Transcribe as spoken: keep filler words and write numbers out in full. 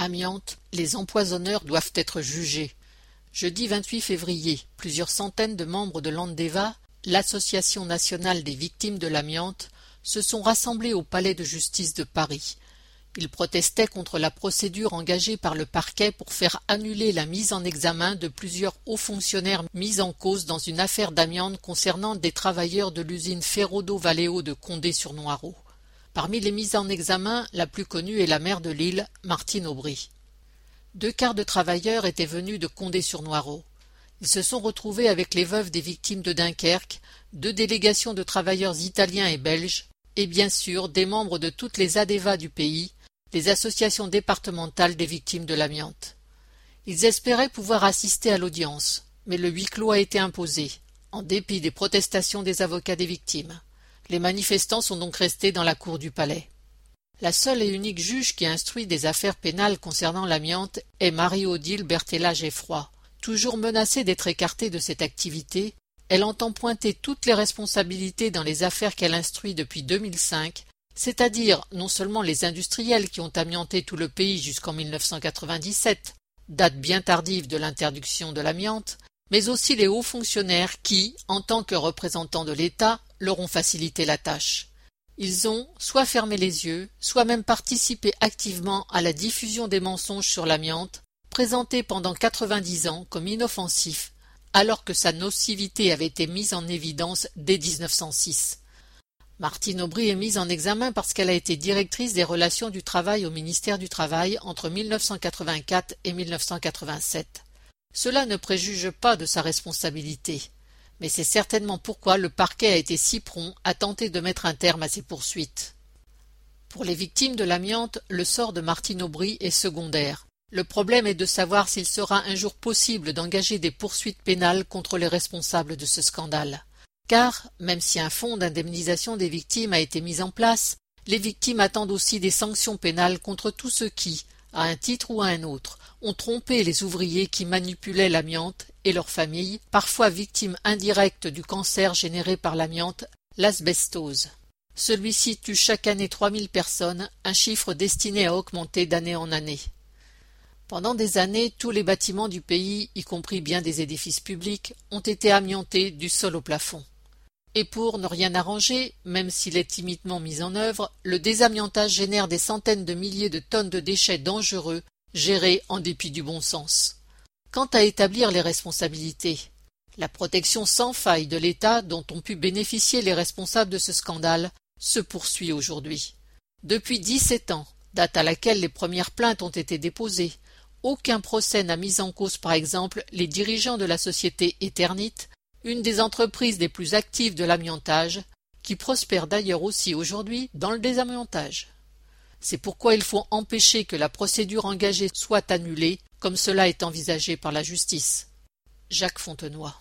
Amiante, les empoisonneurs doivent être jugés. Jeudi vingt-huit février, plusieurs centaines de membres de l'Andeva, l'Association nationale des victimes de l'amiante, se sont rassemblés au palais de justice de Paris. Ils protestaient contre la procédure engagée par le parquet pour faire annuler la mise en examen de plusieurs hauts fonctionnaires mis en cause dans une affaire d'amiante concernant des travailleurs de l'usine Ferrodo-Valeo de Condé-sur-Noireau. Parmi les mises en examen, la plus connue est la maire de Lille, Martine Aubry. Deux quarts de travailleurs étaient venus de Condé-sur-Noireau. Ils se sont retrouvés avec les veuves des victimes de Dunkerque, deux délégations de travailleurs italiens et belges, et bien sûr des membres de toutes les ADEVA du pays, les associations départementales des victimes de l'amiante. Ils espéraient pouvoir assister à l'audience, mais le huis clos a été imposé, en dépit des protestations des avocats des victimes. Les manifestants sont donc restés dans la cour du palais. La seule et unique juge qui instruit des affaires pénales concernant l'amiante est Marie-Odile Berthella-Geffroy. Toujours menacée d'être écartée de cette activité, elle entend pointer toutes les responsabilités dans les affaires qu'elle instruit depuis deux mille cinq, c'est-à-dire non seulement les industriels qui ont amianté tout le pays jusqu'en mille neuf cent quatre-vingt-dix-sept, date bien tardive de l'interdiction de l'amiante, mais aussi les hauts fonctionnaires qui, en tant que représentants de l'État, leur ont facilité la tâche. Ils ont soit fermé les yeux, soit même participé activement à la diffusion des mensonges sur l'amiante, présentés pendant quatre-vingt-dix ans comme inoffensifs, alors que sa nocivité avait été mise en évidence dès mille neuf cent six. Martine Aubry est mise en examen parce qu'elle a été directrice des relations du travail au ministère du Travail entre mille neuf cent quatre-vingt-quatre et mille neuf cent quatre-vingt-sept. Cela ne préjuge pas de sa responsabilité, mais c'est certainement pourquoi le parquet a été si prompt à tenter de mettre un terme à ces poursuites. Pour les victimes de l'amiante, le sort de Martine Aubry est secondaire. Le problème est de savoir s'il sera un jour possible d'engager des poursuites pénales contre les responsables de ce scandale. Car, même si un fonds d'indemnisation des victimes a été mis en place, les victimes attendent aussi des sanctions pénales contre tous ceux qui, à un titre ou à un autre, ont trompé les ouvriers qui manipulaient l'amiante et leurs familles, parfois victimes indirectes du cancer généré par l'amiante, l'asbestose. Celui-ci tue chaque année trois mille personnes, un chiffre destiné à augmenter d'année en année. Pendant des années, tous les bâtiments du pays, y compris bien des édifices publics, ont été amiantés du sol au plafond. Et pour ne rien arranger, même s'il est timidement mis en œuvre, le désamiantage génère des centaines de milliers de tonnes de déchets dangereux, gérés en dépit du bon sens. Quant à établir les responsabilités, la protection sans faille de l'État dont ont pu bénéficier les responsables de ce scandale se poursuit aujourd'hui. Depuis dix-sept ans, date à laquelle les premières plaintes ont été déposées, aucun procès n'a mis en cause par exemple les dirigeants de la société Eternit, une des entreprises les plus actives de l'amiantage, qui prospère d'ailleurs aussi aujourd'hui dans le désamiantage. C'est pourquoi il faut empêcher que la procédure engagée soit annulée, comme cela est envisagé par la justice. Jacques Fontenoy.